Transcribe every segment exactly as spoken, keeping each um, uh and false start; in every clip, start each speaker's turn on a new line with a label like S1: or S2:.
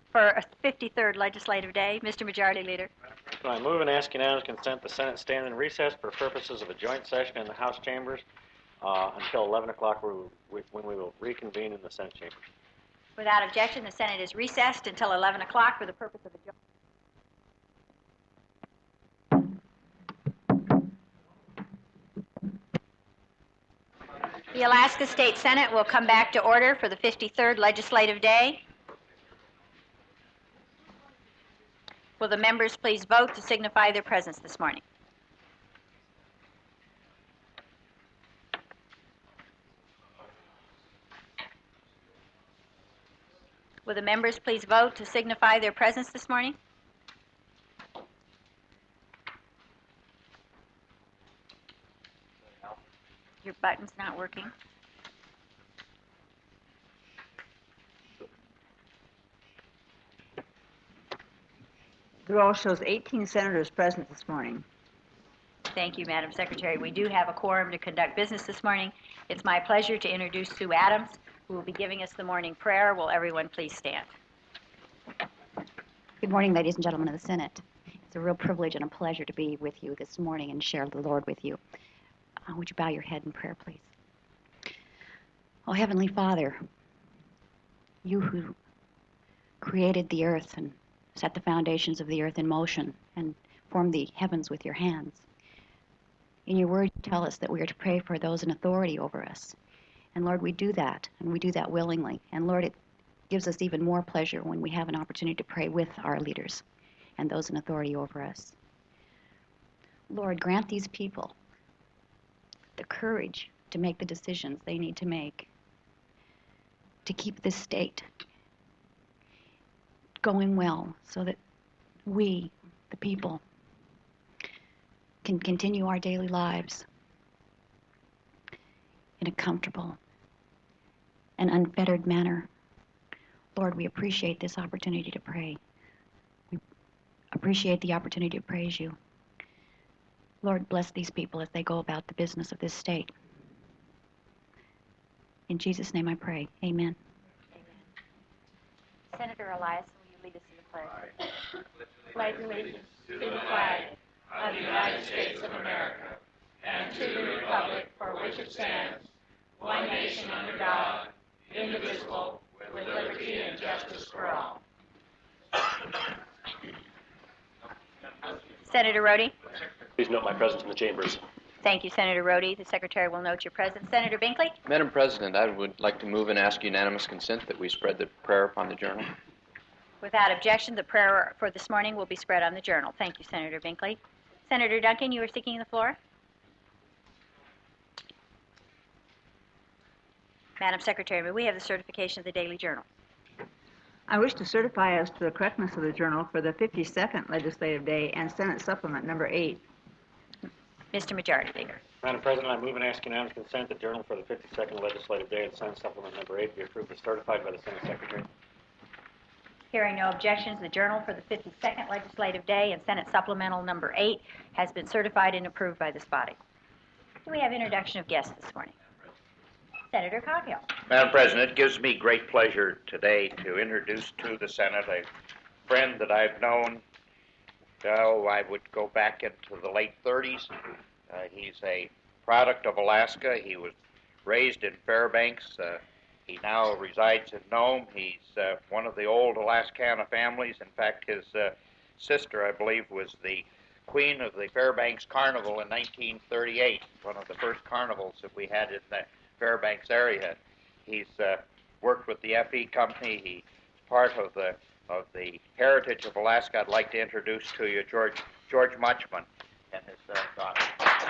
S1: for a fifty-third legislative day. Mister Majority Leader.
S2: I move and ask unanimous consent the Senate stand in recess for purposes of a joint session in the House chambers uh, until eleven o'clock when we will reconvene in the Senate chambers.
S1: Without objection, the Senate is recessed until eleven o'clock for the purpose of a joint. The Alaska State Senate will come back to order for the fifty-third legislative day. Will the members please vote to signify their presence this morning? Will the members please vote to signify their presence this morning? Your button's not working.
S3: The roll shows eighteen senators present this morning.
S1: Thank you, Madam Secretary. We do have a quorum to conduct business this morning. It's my pleasure to introduce Sue Adams, who will be giving us the morning prayer. Will everyone please stand?
S4: Good morning, ladies and gentlemen of the Senate. It's a real privilege and a pleasure to be with you this morning and share the Lord with you. Uh, would you bow your head in prayer, please? Oh, Heavenly Father, you who created the earth and set the foundations of the earth in motion and formed the heavens with your hands. In your word, you tell us that we are to pray for those in authority over us. And Lord, we do that, and we do that willingly. And Lord, it gives us even more pleasure when we have an opportunity to pray with our leaders and those in authority over us. Lord, grant these people the courage to make the decisions they need to make to keep this state going well so that we, the people, can continue our daily lives in a comfortable and unfettered manner. Lord, we appreciate this opportunity to pray. We appreciate the opportunity to praise you. Lord, bless these people as they go about the business of this state. In Jesus' name I pray. Amen.
S1: Amen. Senator Elias, will you lead us in the pledge? Pledge allegiance to the flag of the United States of America and to the republic for which it stands, one nation under God, indivisible, with liberty and justice for all. Senator Rhodey.
S5: Please note my presence in the chambers.
S1: Thank you, Senator Rhodey. The Secretary will note your presence. Senator Binkley.
S6: Madam President, I would like to move and ask unanimous consent that we spread the prayer upon the journal.
S1: Without objection, the prayer for this morning will be spread on the journal. Thank you, Senator Binkley. Senator Duncan, you are seeking the floor. Madam Secretary, may we have the certification of the Daily Journal?
S3: I wish to certify as to the correctness of the journal for the fifty-second legislative day and Senate Supplement number eight.
S1: Mister Majority Leader.
S2: Madam President, I move and ask unanimous consent the journal for the fifty-second legislative day and Senate Supplement number eight be approved as certified by the Senate Secretary.
S1: Hearing no objections, the journal for the fifty-second legislative day and Senate Supplemental number eight has been certified and approved by this body. Do we have introduction of guests this morning? Senator Coghill.
S7: Madam President, it gives me great pleasure today to introduce to the Senate a friend that I've known, oh, I would go back into the late thirties. Uh, he's a product of Alaska. He was raised in Fairbanks. Uh, he now resides in Nome. He's uh, one of the old Alaskan families. In fact, his uh, sister, I believe, was the queen of the Fairbanks Carnival in nineteen thirty-eight, one of the first carnivals that we had in the Fairbanks area. He's uh, worked with the F E company. He's part of the of the heritage of Alaska. I'd like to introduce to you George George Muchman and his uh, daughter.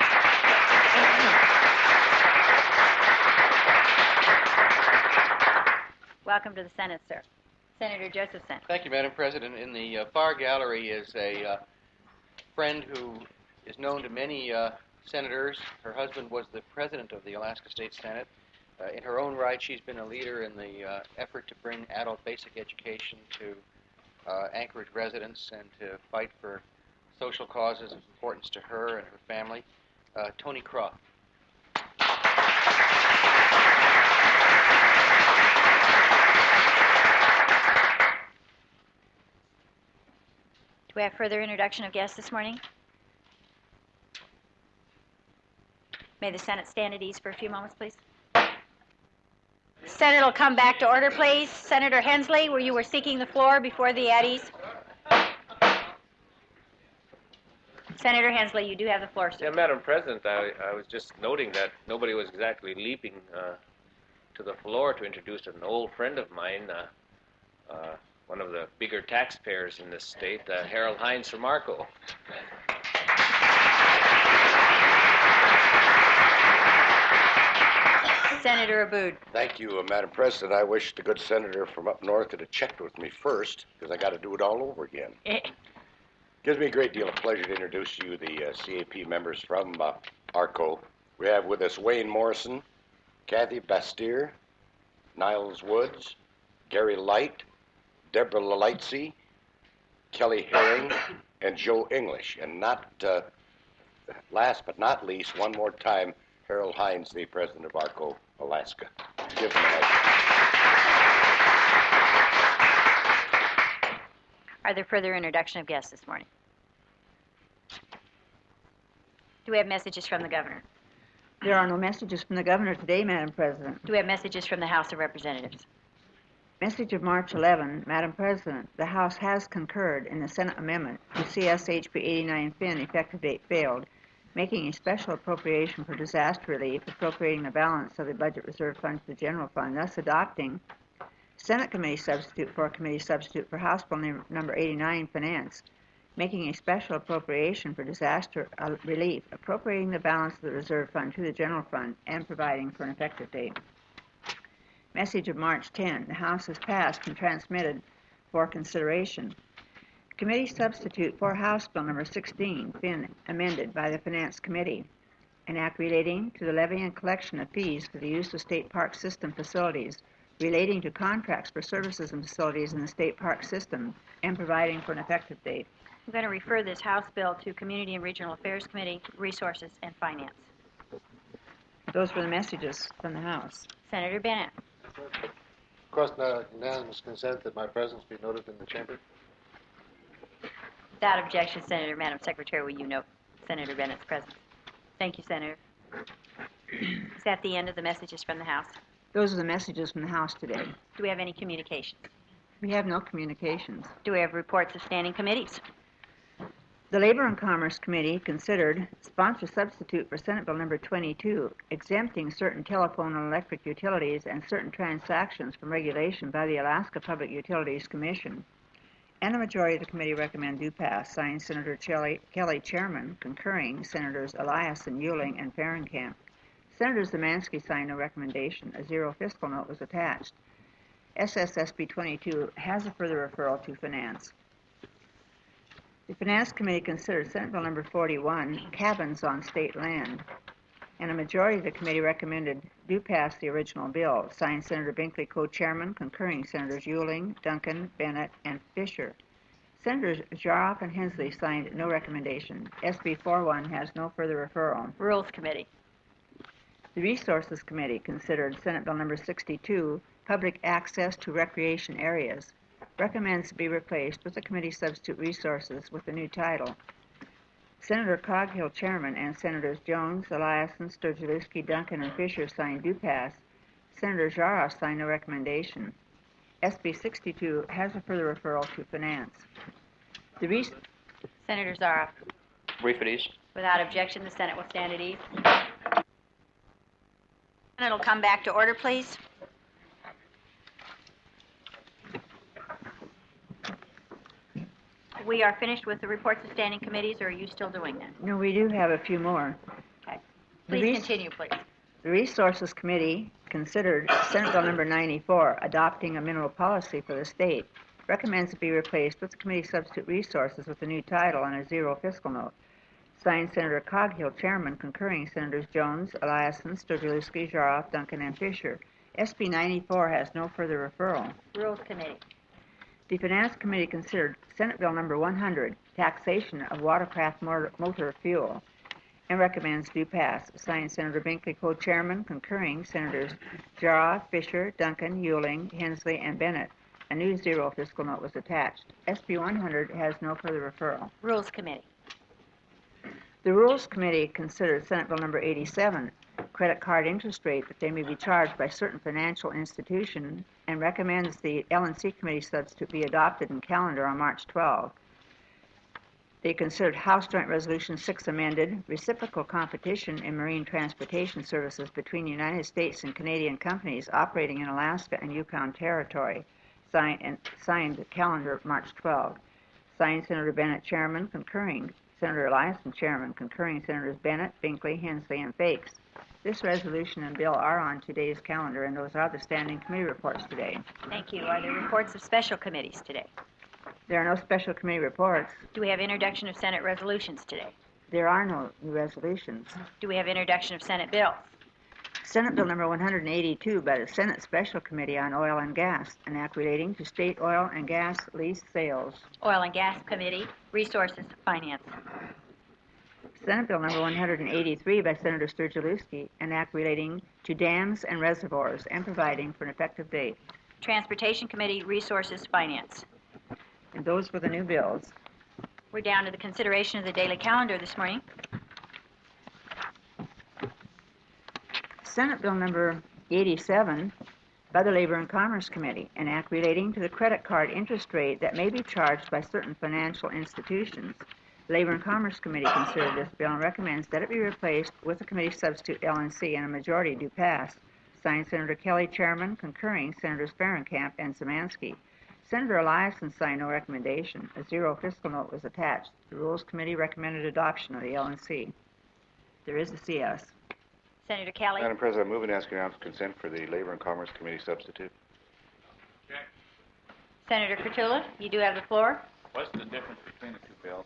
S1: Welcome to the Senate, sir. Senator Josephson.
S6: Thank you, Madam President. In the uh, far gallery is a uh, friend who is known to many uh, senators. Her husband was the president of the Alaska State Senate. Uh, in her own right, she's been a leader in the uh, effort to bring adult basic education to uh, Anchorage residents and to fight for social causes of importance to her and her family. Uh, Tony Croft.
S1: we have further introduction of guests this morning? May the Senate stand at ease for a few moments, please. Senate will come back to order, please. Senator Hensley, where you were seeking the floor before the at ease. Senator Hensley, you do have the floor, sir.
S8: Yeah, Madam President, I, I was just noting that nobody was exactly leaping uh, to the floor to introduce an old friend of mine, uh, uh, one of the bigger taxpayers in this state, uh, Harold Hines from Arco.
S1: Senator Abood.
S9: Thank you, uh, Madam President. I wish the good senator from up north had checked with me first, because I got to do it all over again. Gives me a great deal of pleasure to introduce you the uh, C A P members from uh, Arco. We have with us Wayne Morrison, Kathy Bastier, Niles Woods, Gary Light, Deborah Lalitzy, Kelly Herring, and Joe English. And not uh, last but not least, one more time, Harold Hines, the president of Arco, Alaska. Give him a hand.
S1: Are there further introduction of guests this morning? Do we have messages from the governor?
S3: There are no messages from the governor today, Madam President.
S1: Do we have messages from the House of Representatives?
S3: Message of March eleventh, Madam President, the House has concurred in the Senate amendment to C S H B eighty-nine Fin, effective date failed, making a special appropriation for disaster relief, appropriating the balance of the budget reserve fund to the general fund, thus adopting Senate committee substitute for a committee substitute for House Bill num- number eighty-nine, Finance, making a special appropriation for disaster uh, relief, appropriating the balance of the reserve fund to the general fund, and providing for an effective date. Message of March tenth, the House has passed and transmitted for consideration committee substitute for House Bill number sixteen, Fin, amended by the Finance Committee, an act relating to the levy and collection of fees for the use of state park system facilities, relating to contracts for services and facilities in the state park system, and providing for an effective date.
S1: I'm going to refer this House bill to Community and Regional Affairs Committee, Resources, and Finance.
S3: Those were the messages from the House.
S1: Senator Bennett.
S10: Request uh, unanimous consent that my presence be noted in the chamber.
S1: Without objection, Senator, Madam Secretary, will you note Senator Bennett's presence? Thank you, Senator. Is that the end of the messages from the House?
S3: Those are the messages from the House today.
S1: Do we have any communications?
S3: We have no communications.
S1: Do we have reports of standing committees?
S3: The Labor and Commerce Committee considered sponsor substitute for Senate Bill number twenty-two, exempting certain telephone and electric utilities and certain transactions from regulation by the Alaska Public Utilities Commission. And a majority of the committee recommend do pass, signed Senator Kelly, Kelly Chairman, concurring Senators Eliason, Euling, and Fahrenkamp. Senator Zemansky signed no recommendation. A zero fiscal note was attached. S S S B twenty-two has a further referral to Finance. The Finance Committee considered Senate Bill number forty-one, cabins on state land, and a majority of the committee recommended do pass the original bill, signed Senator Binkley, co-chairman, concurring Senators Euling, Duncan, Bennett, and Fisher. Senators Jaroff and Hensley signed no recommendation. S B forty-one has no further referral.
S1: Rules Committee.
S3: The Resources Committee considered Senate Bill number sixty-two, public access to recreation areas, recommends to be replaced with the committee substitute Resources with a new title. Senator Coghill, chairman, and Senators Jones, Eliason, Sturgielewski, Duncan, and Fisher signed do pass. Senator Jaroff signed no recommendation. S B sixty-two has a further referral to Finance. The Re-
S1: Senator Zaroff.
S6: Brief at ease.
S1: Without objection, the Senate will stand at ease. Senate will come back to order, please. We are finished with the reports of standing committees, or are you still doing that?
S3: no, we do have a few more.
S1: Okay.
S3: The
S1: Please
S3: res-
S1: continue, please.
S3: The Resources Committee considered Senate Bill number ninety-four, adopting a mineral policy for the state, recommends it be replaced with the committee substitute Resources with a new title and a zero fiscal note. Signed Senator Coghill, chairman, concurring Senators Jones, Eliason, Sturgielewski, Jaroff, Duncan, and Fisher. S B ninety-four has no further referral.
S1: Rules Committee.
S3: The Finance Committee considered Senate Bill number one hundred, taxation of watercraft motor, motor fuel, and recommends do pass. Signed Senator Binkley, co-chairman, concurring Senators Jaroff, Fisher, Duncan, Euling, Hensley, and Bennett. A new zero fiscal note was attached. S B one hundred has no further referral.
S1: Rules Committee.
S3: The Rules Committee considered Senate Bill number eighty-seven, credit card interest rate that they may be charged by certain financial institutions, and recommends the L and C Committee substitute be adopted in calendar on March twelfth. They considered House Joint Resolution six amended, reciprocal competition in marine transportation services between the United States and Canadian companies operating in Alaska and Yukon Territory, signed, and signed calendar March twelfth. Signed Senator Bennett, Chairman, concurring Senator Eliason, Chairman, concurring Senators Bennett, Binkley, Hensley, and Fakes. This resolution and bill are on today's calendar, and those are the standing committee reports today.
S1: Thank you. Are there reports of special committees today?
S3: There are no special committee reports.
S1: Do we have introduction of Senate resolutions today?
S3: There are no new resolutions.
S1: Do we have introduction of Senate bills?
S3: Senate Bill number one hundred eighty-two by the Senate Special Committee on Oil and Gas, an act relating to state oil and gas lease sales.
S1: Oil and Gas Committee, Resources, Finance.
S3: Senate Bill number one hundred eighty-three by Senator Sturgill-Lewski, an act relating to dams and reservoirs and providing for an effective date.
S1: Transportation Committee, Resources, Finance.
S3: And those were the new bills.
S1: We're down to the consideration of the daily calendar this morning.
S3: Senate Bill number eighty-seven by the Labor and Commerce Committee, an act relating to the credit card interest rate that may be charged by certain financial institutions. The Labor and Commerce Committee considered this bill and recommends that it be replaced with a committee substitute L and C, and a majority do pass. Signed Senator Kelly, Chairman, concurring Senators Fahrenkamp and Szymanski. Senator Eliason signed no recommendation. A zero fiscal note was attached. The Rules Committee recommended adoption of the L and C. There is a C S.
S1: Senator Kelly.
S11: Madam President, I move and ask unanimous consent for the Labor and Commerce Committee substitute.
S1: Senator Kurtula, you do have the floor.
S12: What's the difference between the two bills?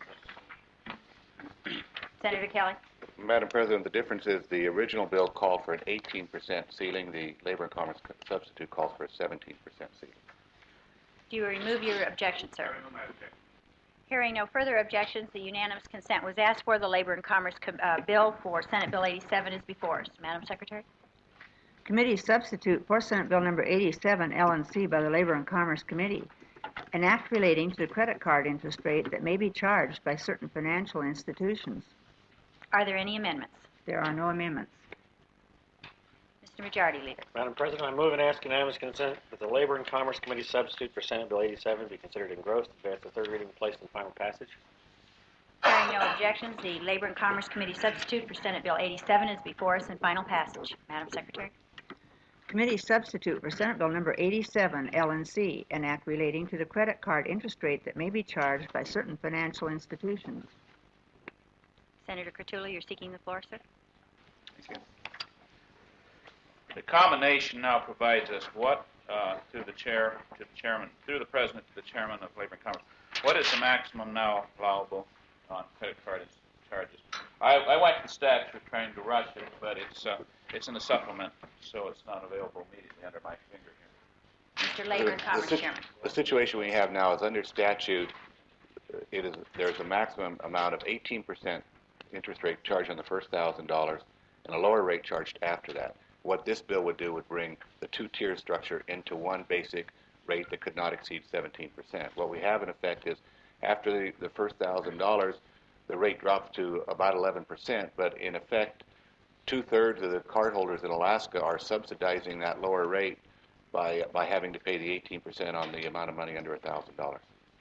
S1: Senator Kelly.
S11: Madam President, the difference is the original bill called for an eighteen percent ceiling. The Labor and Commerce substitute calls for a seventeen percent ceiling.
S1: Do you remove your objection, sir? Hearing no further objections, the unanimous consent was asked for. The Labor and Commerce uh, bill for Senate Bill eighty-seven is before us. Madam Secretary?
S3: Committee substitute for Senate Bill number eighty-seven, L and C, by the Labor and Commerce Committee, an act relating to the credit card interest rate that may be charged by certain financial institutions.
S1: Are there any amendments?
S3: There are no amendments.
S1: Mister Majority Leader.
S2: Madam President, I move and ask unanimous consent that the Labor and Commerce Committee substitute for Senate Bill eighty-seven be considered engrossed, advanced to third reading, and placed in final passage.
S1: Hearing no objections, the Labor and Commerce Committee substitute for Senate Bill eighty-seven is before us in final passage. Madam Secretary?
S3: Committee substitute for Senate Bill number eighty-seven, L and C, an act relating to the credit card interest rate that may be charged by certain financial institutions.
S1: Senator Kurtula, you're seeking the floor, sir.
S12: Thank you. The combination now provides us what, uh, to the chair, to the chairman, through the president to the chairman of Labor and Commerce, what is the maximum now allowable on credit card charges? I, I went to the statute trying to rush it, but it's uh, it's in the supplement, so it's not available immediately under my finger here.
S1: Mister Labor and Commerce
S11: the,
S1: Chairman.
S11: The situation we have now is under statute, it is there's a maximum amount of eighteen percent interest rate charged on the first one thousand dollars and a lower rate charged after that. What this bill would do would bring the two-tier structure into one basic rate that could not exceed seventeen percent. What we have in effect is after the, the first one thousand dollars, the rate drops to about eleven percent, but in effect, two-thirds of the cardholders in Alaska are subsidizing that lower rate by, by having to pay the eighteen percent on the amount of money under one thousand dollars.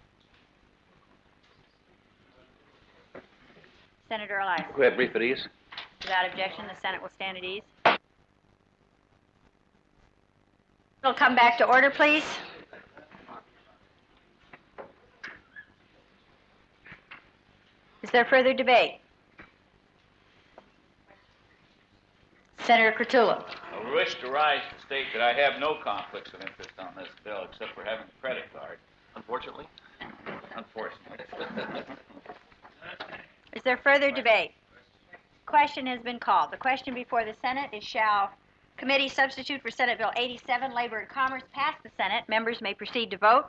S1: Senator Elias.
S6: Go ahead, brief at ease.
S1: Without objection, the Senate will stand at ease. We'll come back to order, please. Is there further debate? Senator Kurtula.
S12: I wish to rise to state that I have no conflicts of interest on this bill except for having a credit card.
S6: Unfortunately.
S12: Unfortunately.
S1: Is there further debate? Question has been called. The question before the Senate is, shall Committee substitute for Senate Bill eighty-seven, Labor and Commerce, pass the Senate? Members may proceed to vote.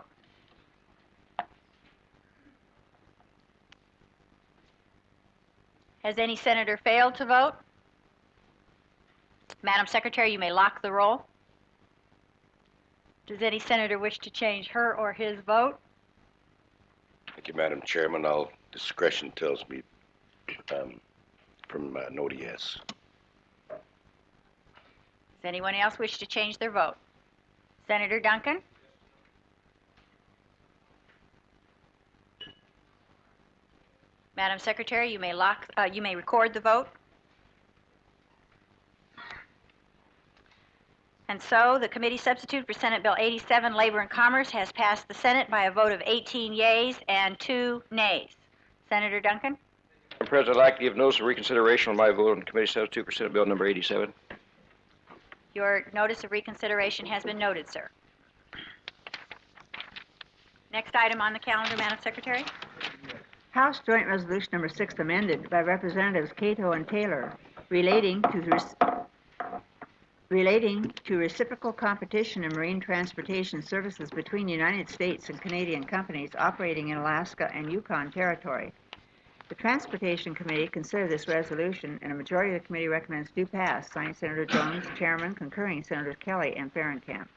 S1: Has any senator failed to vote? Madam Secretary, you may lock the roll. Does any senator wish to change her or his vote?
S9: Thank you, Madam Chairman. All discretion tells me um, from uh, no to yes.
S1: Does anyone else wish to change their vote? Senator Duncan? Madam Secretary, you may lock, uh, you may record the vote. And so the committee substitute for Senate Bill eighty-seven, Labor and Commerce, has passed the Senate by a vote of eighteen yeas and two nays. Senator Duncan?
S13: Madam President, I'd like to give notice of reconsideration on my vote on committee substitute for Senate Bill number eighty-seven.
S1: Your notice of reconsideration has been noted, sir. Next item on the calendar, Madam Secretary.
S3: House Joint Resolution Number six amended by Representatives Cato and Taylor relating to the relating to reciprocal competition in marine transportation services between United States and Canadian companies operating in Alaska and Yukon Territory. The Transportation Committee considered this resolution, and a majority of the committee recommends do pass. Signed, Senator Jones, Chairman, concurring Senators Kelly and Ferencamp.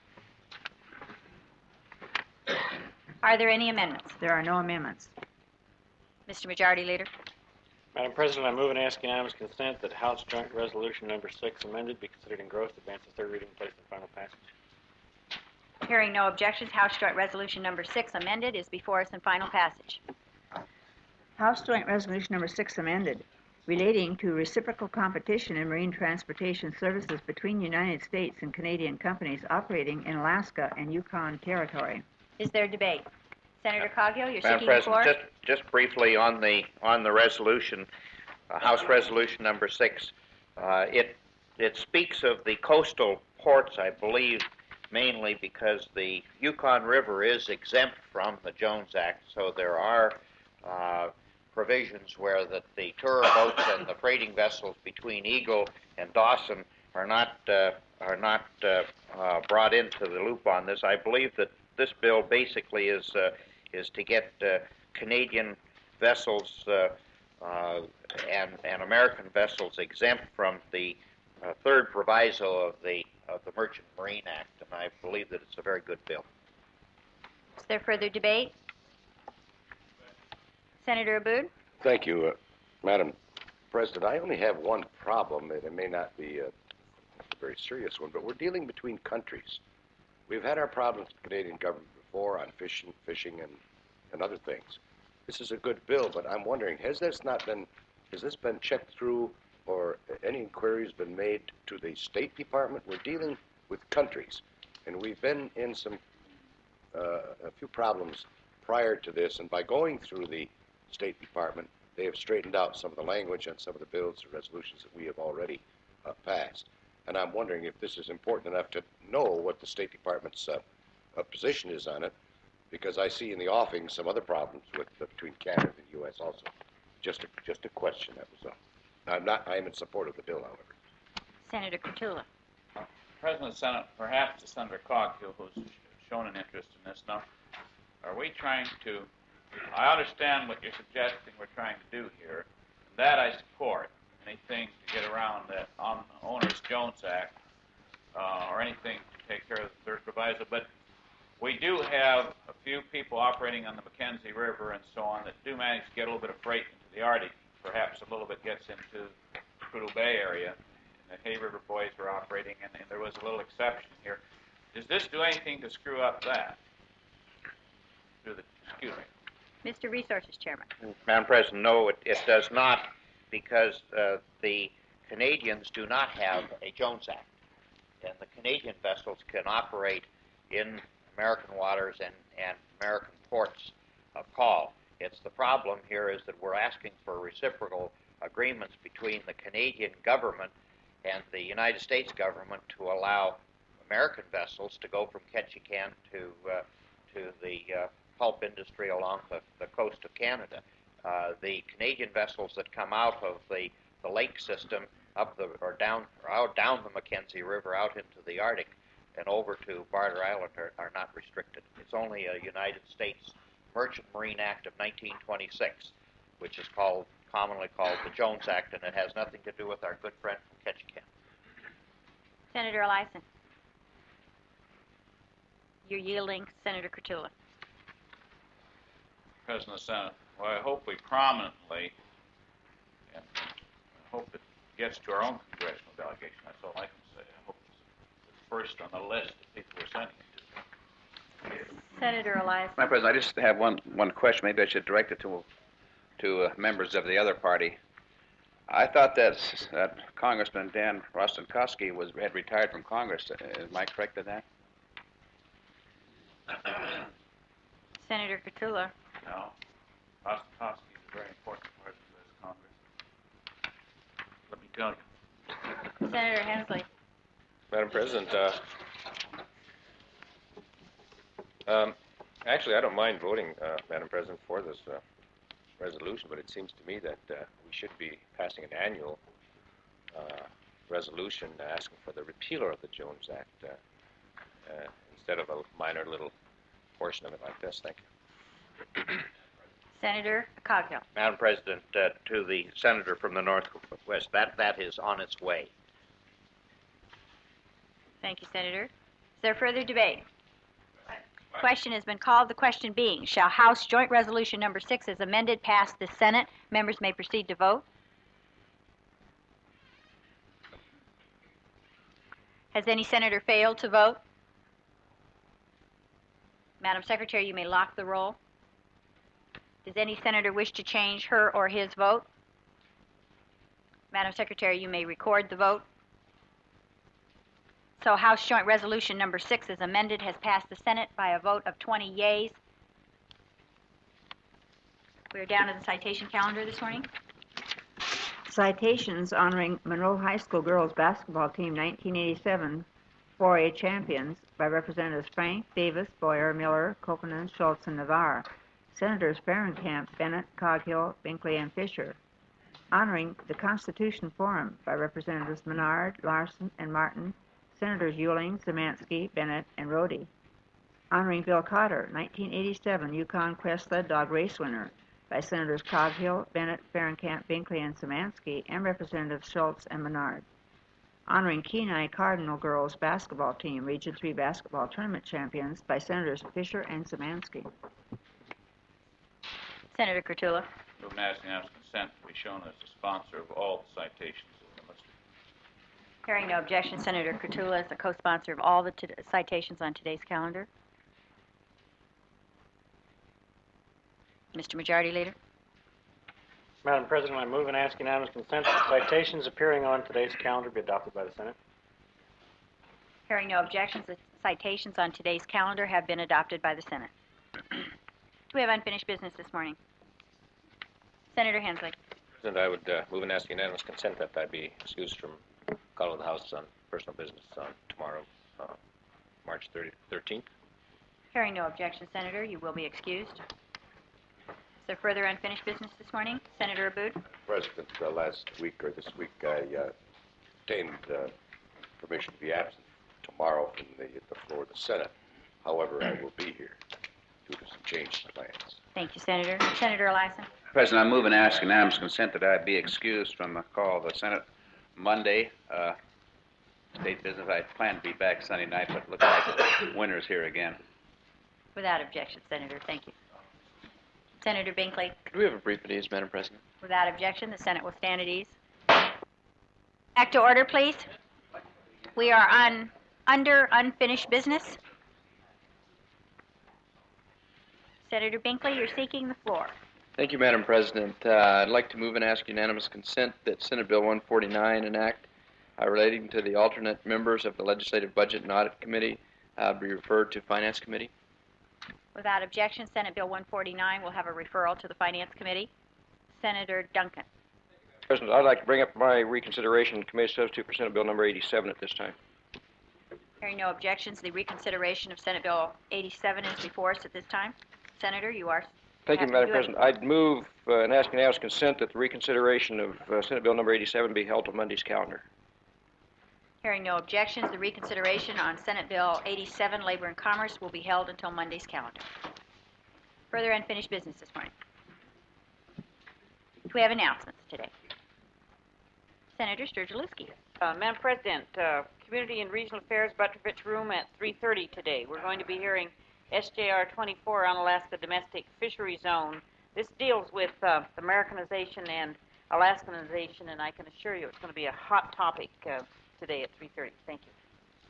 S1: Are there any amendments?
S3: There are no amendments.
S1: Mister Majority Leader.
S2: Madam President, I move and ask unanimous consent that House Joint Resolution Number six amended be considered in gross, advance to third reading, placed in final passage.
S1: Hearing no objections, House Joint Resolution Number six amended is before us in final passage.
S3: House Joint Resolution Number six amended relating to reciprocal competition in marine transportation services between United States and Canadian companies operating in Alaska and Yukon Territory.
S1: Is there debate? Senator Coghill, you're
S7: Madam
S1: seeking the floor.
S7: President, just, just briefly on the, on the resolution, uh, House Resolution Number six, uh, it, it speaks of the coastal ports, I believe, mainly because the Yukon River is exempt from the Jones Act, so there are uh, provisions where that the tour boats and the freighting vessels between Eagle and Dawson are not, uh, are not uh, uh, brought into the loop on this. I believe that this bill basically is uh, is to get uh, Canadian vessels uh, uh, and and American vessels exempt from the uh, third proviso of the of the Merchant Marine Act, and I believe that it's a very good bill.
S1: Is there further debate? Senator Abood?
S9: Thank you, uh, Madam President. I only have one problem, and it may not be a, a very serious one, but we're dealing between countries. We've had our problems with the Canadian government before on fishing, fishing, and, and other things. This is a good bill, but I'm wondering, has this not been, has this been checked through, or any inquiries been made to the State Department? We're dealing with countries, and we've been in some, uh, a few problems prior to this, and by going through the State Department, they have straightened out some of the language on some of the bills and resolutions that we have already uh, passed. And I'm wondering if this is important enough to know what the State Department's uh, uh, position is on it, because I see in the offing some other problems with uh, between Canada and the U S also. Just a, just a question, that was all. I'm not, I am in support of the bill, however.
S1: Senator Kurtula.
S12: President of the Senate, perhaps to Senator Coghill, who's shown an interest in this now, are we trying to, I understand what you're suggesting we're trying to do here, and that I support. Anything to get around that on Owners Jones Act, uh, or anything to take care of the third proviso, but we do have a few people operating on the Mackenzie River and so on that do manage to get a little bit of freight into the Arctic. Perhaps a little bit gets into the Prudhoe Bay area. And the Hay River boys were operating, and, and there was a little exception here. Does this do anything to screw up that? Do the, excuse me.
S1: Mister Resources Chairman.
S7: Madam President, no, it, it does not, because uh, the Canadians do not have a Jones Act, and the Canadian vessels can operate in American waters and, and American ports of call. It's the problem here is that we're asking for reciprocal agreements between the Canadian government and the United States government to allow American vessels to go from Ketchikan to uh, to the uh, pulp industry along the, the coast of Canada. Uh, the Canadian vessels that come out of the, the lake system up the or down or out down the Mackenzie River out into the Arctic and over to Barter Island are, are not restricted. It's only a United States Merchant Marine Act of nineteen twenty-six, which is called commonly called the Jones Act, and it has nothing to do with our good friend from Ketchikan.
S1: Senator Eliason. You're yielding, Senator Kurtula.
S12: President of the Senate, well, I hope we prominently, and I hope it gets to our own congressional delegation. That's all I can say. I hope it's first on the list of people we're sending it to.
S1: Senator Elias.
S6: Madam President, I just have one, one question. Maybe I should direct it to, to uh, members of the other party. I thought that, that Congressman Dan Rostenkowski was had retired from Congress. Am I correct in that?
S1: Senator Kurtula.
S12: No. Rostenkowski is a very important part of this Congress. Let me tell you.
S1: Senator Hensley.
S8: Madam President, uh, um, actually, I don't mind voting, uh, Madam President, for this uh, resolution, but it seems to me that uh, we should be passing an annual uh, resolution asking for the repealer of the Jones Act uh, uh, instead of a minor little portion of it like this. Thank you.
S1: Senator Coghill.
S7: Madam President, uh, to the senator from the Northwest, that, that is on its way.
S1: Thank you, Senator. Is there further debate? Question has been called. The question being, shall House Joint Resolution Number six as amended pass the Senate? Members may proceed to vote. Has any senator failed to vote? Madam Secretary, you may lock the roll. Does any senator wish to change her or his vote? Madam Secretary, you may record the vote. So House Joint Resolution Number six as amended has passed the Senate by a vote of twenty yeas. We're down to the citation calendar this morning.
S3: Citations honoring Monroe High School girls basketball team nineteen eighty-seven four A champions by Representatives Frank, Davis, Boyer, Miller, Copeland, Schultz, and Navarre. Senators Fahrenkamp, Bennett, Coghill, Binkley, and Fisher. Honoring the Constitution Forum by Representatives Menard, Larson, and Martin. Senators Euling, Zemansky, Bennett, and Rhodey. Honoring Bill Cotter, nineteen eighty-seven Yukon Quest Sled Dog Race winner by Senators Coghill, Bennett, Fahrenkamp, Binkley, and Zemansky, and Representatives Schultz and Menard. Honoring Kenai Cardinal girls basketball team, Region three basketball tournament champions by Senators Fisher and Zemansky.
S1: Senator Kurtula.
S12: Move and ask unanimous consent to be shown as the sponsor of all the citations that are listed.
S1: Hearing no objection, Senator Kurtula is the co-sponsor of all the t citations on today's calendar. Mister Majority Leader.
S2: Madam President, I move and ask unanimous consent that citations appearing on today's calendar be adopted by the Senate.
S1: Hearing no objections, the citations on today's calendar have been adopted by the Senate. Do we have unfinished business this morning? Senator Hensley.
S8: President, I would uh, move and ask unanimous consent that I be excused from call of the House on personal business on tomorrow, uh, March thirteenth.
S1: Hearing no objection, Senator, you will be excused. Is there further unfinished business this morning? Senator Abood.
S9: President, uh, last week or this week, I uh, obtained uh, permission to be absent tomorrow from the, the floor of the Senate. However, I will be here due to some changed plans.
S1: Thank you, Senator. Senator Eliason.
S6: President, I move and ask unanimous consent that I be excused from the call of the Senate Monday. Uh, state business. I plan to be back Sunday night, but looks like winter's here again.
S1: Without objection, Senator. Thank you. Senator Binkley.
S14: Could we have a brief at ease, Madam President?
S1: Without objection, the Senate will stand at ease. Back to order, please. We are on under unfinished business. Senator Binkley, you're seeking the floor.
S14: Thank you, Madam President. Uh, I'd like to move and ask unanimous consent that Senate Bill one forty-nine enact uh, relating to the alternate members of the Legislative Budget and Audit Committee uh, be referred to Finance Committee.
S1: Without objection, Senate Bill one forty-nine will have a referral to the Finance Committee. Senator Duncan.
S13: President, I'd like to bring up my reconsideration committee substitute for Senate Bill number eighty-seven at this time.
S1: Hearing no objections, the reconsideration of Senate Bill eighty-seven is before us at this time. Senator, you are.
S13: Thank you,
S1: have to
S13: Madam
S1: do it.
S13: President. I'd move uh, and ask unanimous consent that the reconsideration of uh, Senate Bill number eighty-seven be held to Monday's calendar.
S1: Hearing no objections, the reconsideration on Senate Bill eighty-seven, Labor and Commerce, will be held until Monday's calendar. Further unfinished business this morning. Do we have announcements today? Senator Sturgill-Lewski.
S15: Uh, Madam President, uh, Community and Regional Affairs Butrovich Room at three thirty today. We're going to be hearing S J R twenty-four on Alaska Domestic Fishery Zone. This deals with uh, Americanization and Alaskanization, and I can assure you it's going to be a hot topic uh, today at three thirty. Thank you.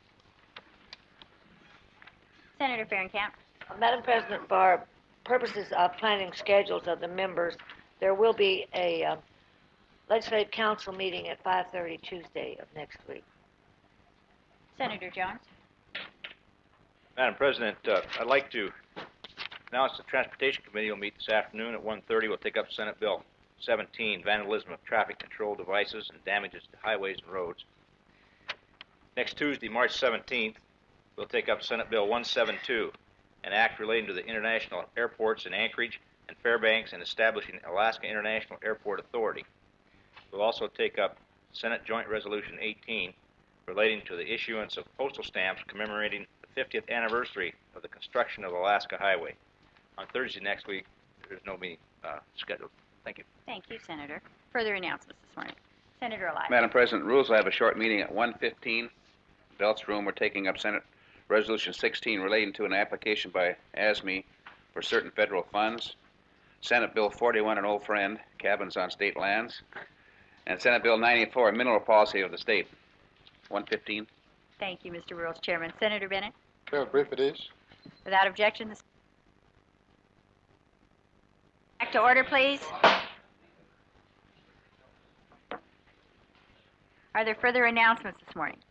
S1: Senator Fahrenkamp.
S16: Madam President, for purposes of planning schedules of the members, there will be a uh, legislative council meeting at five thirty Tuesday of next week.
S1: Senator Jones.
S17: Madam President, uh, I'd like to announce the Transportation Committee will meet this afternoon at one thirty. We'll take up Senate Bill seventeen, vandalism of traffic control devices and damages to highways and roads. Next Tuesday, March seventeenth, we'll take up Senate Bill one seventy-two, an act relating to the international airports in Anchorage and Fairbanks and establishing Alaska International Airport Authority. We'll also take up Senate Joint Resolution eighteen, relating to the issuance of postal stamps commemorating the fiftieth anniversary of the construction of the Alaska Highway. On Thursday next week, there's no meeting uh, scheduled. Thank you.
S1: Thank you, Senator. Further announcements this morning. Senator Elias.
S18: Madam President, rules will have a short meeting at one fifteen. Belts Room, we're taking up Senate Resolution sixteen relating to an application by A S M E for certain federal funds. Senate Bill forty-one, an old friend, cabins on state lands. And Senate Bill ninety-four, mineral policy of the state. one fifteen.
S1: Thank you, Mister Rules Chairman. Senator Bennett.
S10: How brief it is.
S1: Without objection, this back to order, please. Are there further announcements this morning?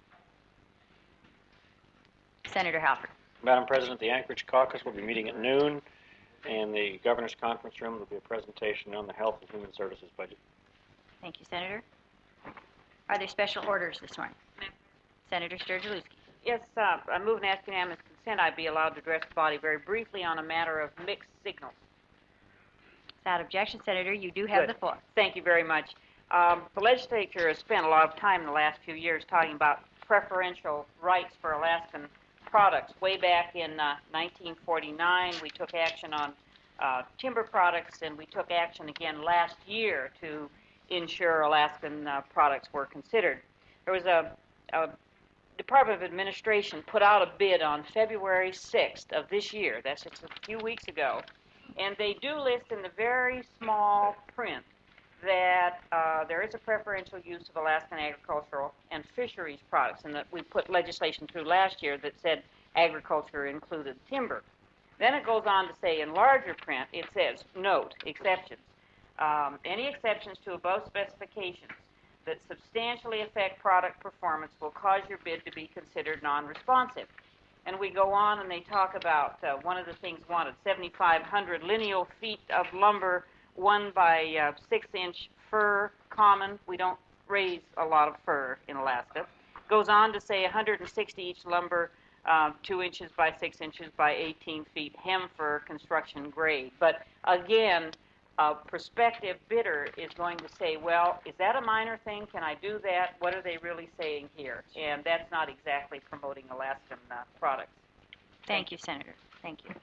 S1: Senator Halford.
S2: Madam President, the Anchorage Caucus will be meeting at noon, and the Governor's Conference Room will be a presentation on the Health and Human Services budget.
S1: Thank you, Senator. Are there special orders this morning? Senator Sturgill-Lewski.
S15: Yes, uh, I move and ask unanimous consent I'd be allowed to address the body very briefly on a matter of mixed signals.
S1: Without objection, Senator, you do have
S15: Good.
S1: the floor.
S15: Thank you very much. Um, the legislature has spent a lot of time in the last few years talking about preferential rights for Alaskan products. Way back in uh, nineteen forty-nine, we took action on uh, timber products, and we took action again last year to ensure Alaskan uh, products were considered. There was a, a Department of Administration put out a bid on February sixth of this year. That's just a few weeks ago. And they do list in the very small print that uh, there is a preferential use of Alaskan agricultural and fisheries products, and that we put legislation through last year that said agriculture included timber. Then it goes on to say in larger print, it says, note, exceptions. Um, any exceptions to above specifications that substantially affect product performance will cause your bid to be considered non-responsive. And we go on and they talk about uh, one of the things wanted, seventy-five hundred lineal feet of lumber, one by uh, six inch fir common. We don't raise a lot of fir in Alaska. Goes on to say one hundred sixty each lumber, uh, two inches by six inches by eighteen feet, hem fir construction grade. But again, a prospective bidder is going to say, well, is that a minor thing? Can I do that? What are they really saying here? And that's not exactly promoting Alaskan uh, products.
S1: Thank you, Senator. Thank you.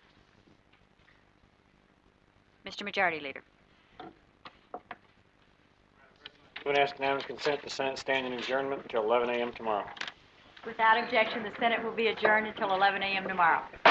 S1: Mister Majority Leader.
S2: I'm going to ask unanimous consent the Senate stand in adjournment until eleven a m tomorrow.
S1: Without objection, the Senate will be adjourned until eleven a m tomorrow.